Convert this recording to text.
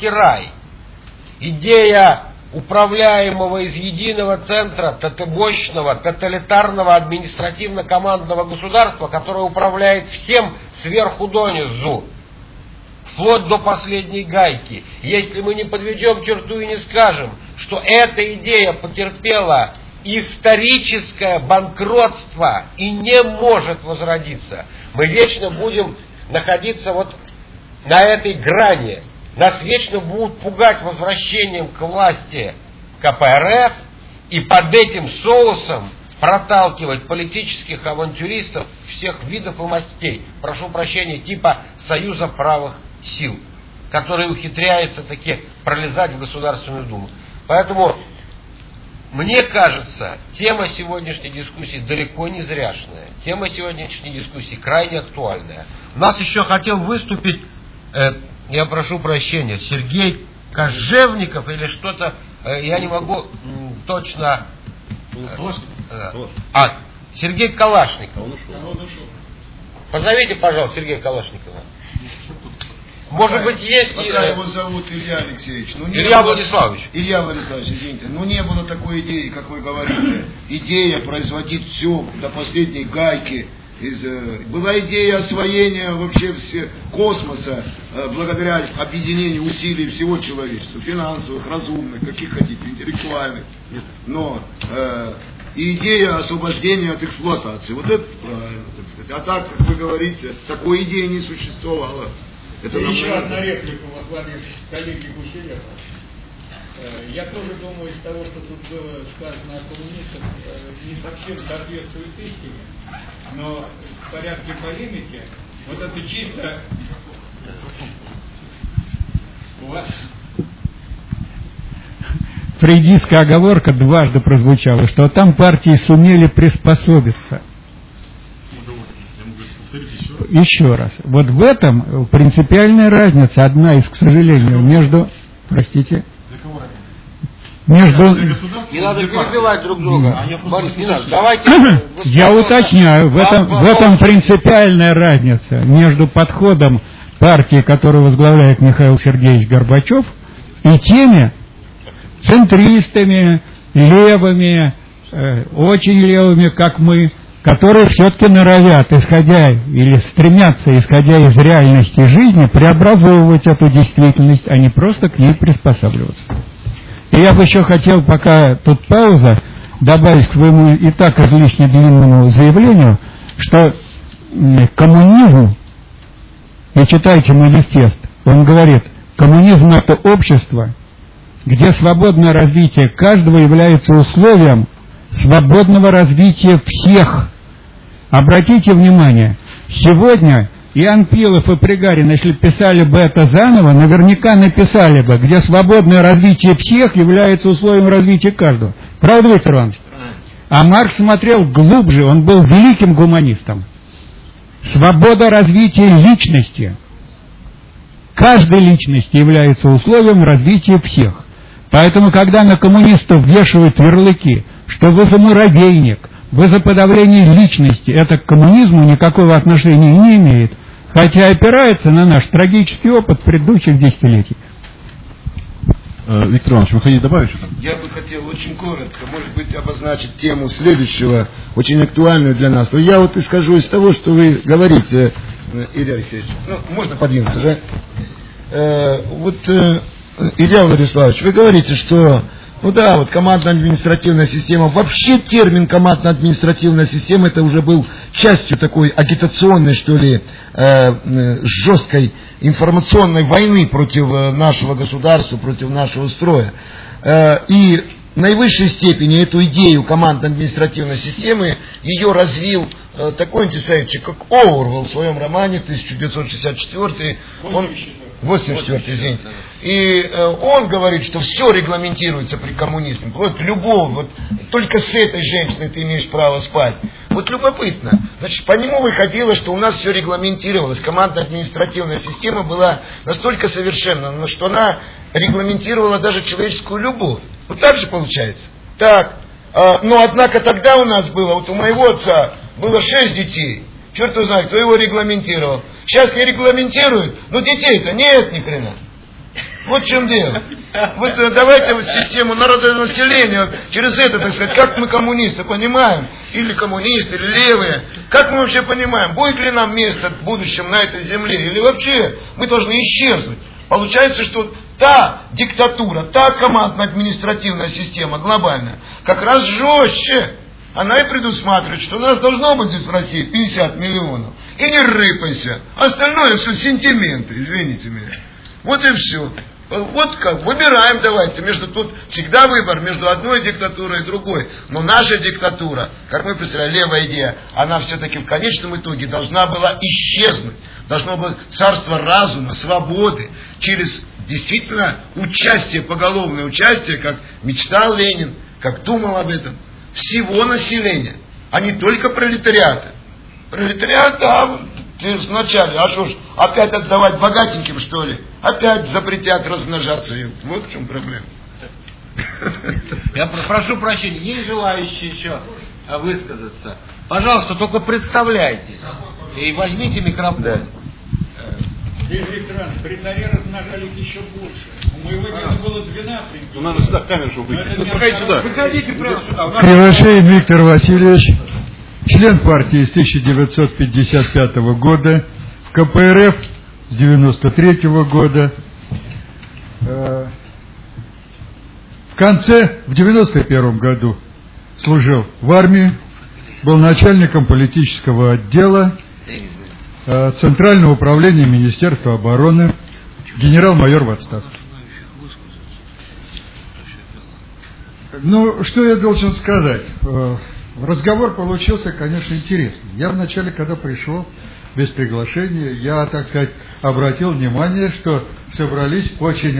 русский рай. Идея управляемого из единого центра мощного тоталитарного административно-командного государства, которое управляет всем сверху донизу, вплоть до последней гайки. Если мы не подведем черту и не скажем, что эта идея потерпела историческое банкротство и не может возродиться, мы вечно будем находиться вот на этой грани. Нас вечно будут пугать возвращением к власти КПРФ и под этим соусом проталкивать политических авантюристов всех видов и мастей, прошу прощения, типа Союза правых сил, который ухитряется таки пролезать в Государственную Думу. Поэтому, мне кажется, тема сегодняшней дискуссии далеко не зряшная. Тема сегодняшней дискуссии крайне актуальная. У нас еще хотел выступить, я прошу прощения, Сергей Кожевников или что-то, я не могу точно... Сергей Калашников. Позовите, пожалуйста, Сергея Калашникова. Может быть, есть... Пока его зовут Илья Алексеевич. Илья Владиславович. Илья Владиславович, извините. Не было такой идеи, как вы говорите. Идея производить все до последней гайки. Была идея освоения вообще космоса благодаря объединению усилий всего человечества. Финансовых, разумных, каких хотите, интеллектуальных. Но и идея освобождения от эксплуатации. Вот это правильно, так сказать. А так, как вы говорите, такой идеи не существовало. Это еще одна реплика в адрес коллеги Гусеева. Я тоже думаю, из того, что тут было сказано о коммунистах, не совсем соответствует истине, но в порядке полемики, вот это чисто у вас... Фрейдистская оговорка дважды прозвучала, что там партии сумели приспособиться. Еще раз. Вот в этом принципиальная разница, одна из, к сожалению, между... Простите? Между... Не надо перебивать друг друга. Борис, не надо. Давайте... Я уточняю, в этом принципиальная разница между подходом партии, которую возглавляет Михаил Сергеевич Горбачев, и теми центристами, левыми, очень левыми, как мы, которые все-таки норовят, исходя или стремятся, исходя из реальности жизни, преобразовывать эту действительность, а не просто к ней приспосабливаться. И я бы еще хотел, пока тут пауза, добавить к своему и так излишне длинному заявлению, что коммунизм, и читайте манифест, он говорит, коммунизм — это общество, где свободное развитие каждого является условием свободного развития всех. Обратите внимание, сегодня Иоанн Пилов и Пригарин, если писали бы это заново, наверняка написали бы, где свободное развитие всех является условием развития каждого. Правда, Виктор Иванович? А Маркс смотрел глубже, он был великим гуманистом. Свобода развития личности, каждой личности является условием развития всех. Поэтому, когда на коммунистов вешают ярлыки, что вы за муравейник, вы за подавление личности, это к коммунизму никакого отношения не имеет, хотя опирается на наш трагический опыт предыдущих десятилетий. Виктор Иванович, вы хотите добавить что-то? Я бы хотел очень коротко, может быть, обозначить тему следующего, очень актуальную для нас. Я вот исхожу из того, что вы говорите, Илья Алексеевич. Можно подвинуться, да? Илья Владиславович, вы говорите, что, командно-административная система, вообще термин командно-административная система, это уже был частью такой агитационной, что ли, жесткой информационной войны против нашего государства, против нашего строя. И в наивысшей степени эту идею командно-административной системы ее развил такой антисоветчик, как Оруэлл в своем романе 1964, 84, извините. И он говорит, что все регламентируется при коммунизме. Вот любовь, только с этой женщиной ты имеешь право спать. Вот любопытно. Значит, по нему выходило, что у нас все регламентировалось. Командно-административная система была настолько совершенна, что она регламентировала даже человеческую любовь. Вот так же получается. Так. Но однако тогда у нас было, у моего отца было 6 детей. Черт его знает, кто его регламентировал. Сейчас не регламентируют, но детей-то нет ни хрена. Вот в чем дело. Вот давайте в систему народонаселения, через это, так сказать, как мы коммунисты понимаем, или коммунисты, или левые, как мы вообще понимаем, будет ли нам место в будущем на этой земле, или вообще мы должны исчезнуть. Получается, что та диктатура, та командно-административная система глобальная, как раз жестче. Она и предусматривает, что у нас должно быть здесь в России 50 миллионов. И не рыпайся. Остальное все сентименты, извините меня. Вот и все. Вот как, выбираем давайте. Тут всегда выбор между одной диктатурой и другой. Но наша диктатура, как мы представляем, левая идея, она все-таки в конечном итоге должна была исчезнуть. Должно быть царство разума, свободы, через действительно участие, поголовное участие, как мечтал Ленин, как думал об этом, всего населения, а не только пролетариата. Пролетариат, да, вначале, а что ж, опять отдавать богатеньким, что ли? Опять запретят размножаться. Вот в чем проблема. Я прошу прощения, есть желающие еще высказаться? Пожалуйста, только представляйтесь. И возьмите микрофон. Да. Виктор Иванович, при царе размножались еще больше. У моего деда было 12. Ну, надо сюда камеру выйти. Выходите сюда. Выходите прямо сюда. Кривошеин Виктор Васильевич, член партии с 1955 года, в КПРФ с 1993 года. В 1991 году служил в армии, был начальником политического отдела Центрального управления Министерства обороны, генерал-майор в отставке. Ну, что я должен сказать? Разговор получился, конечно, интересный. Я вначале, когда пришел без приглашения, я, так сказать, обратил внимание, что собрались очень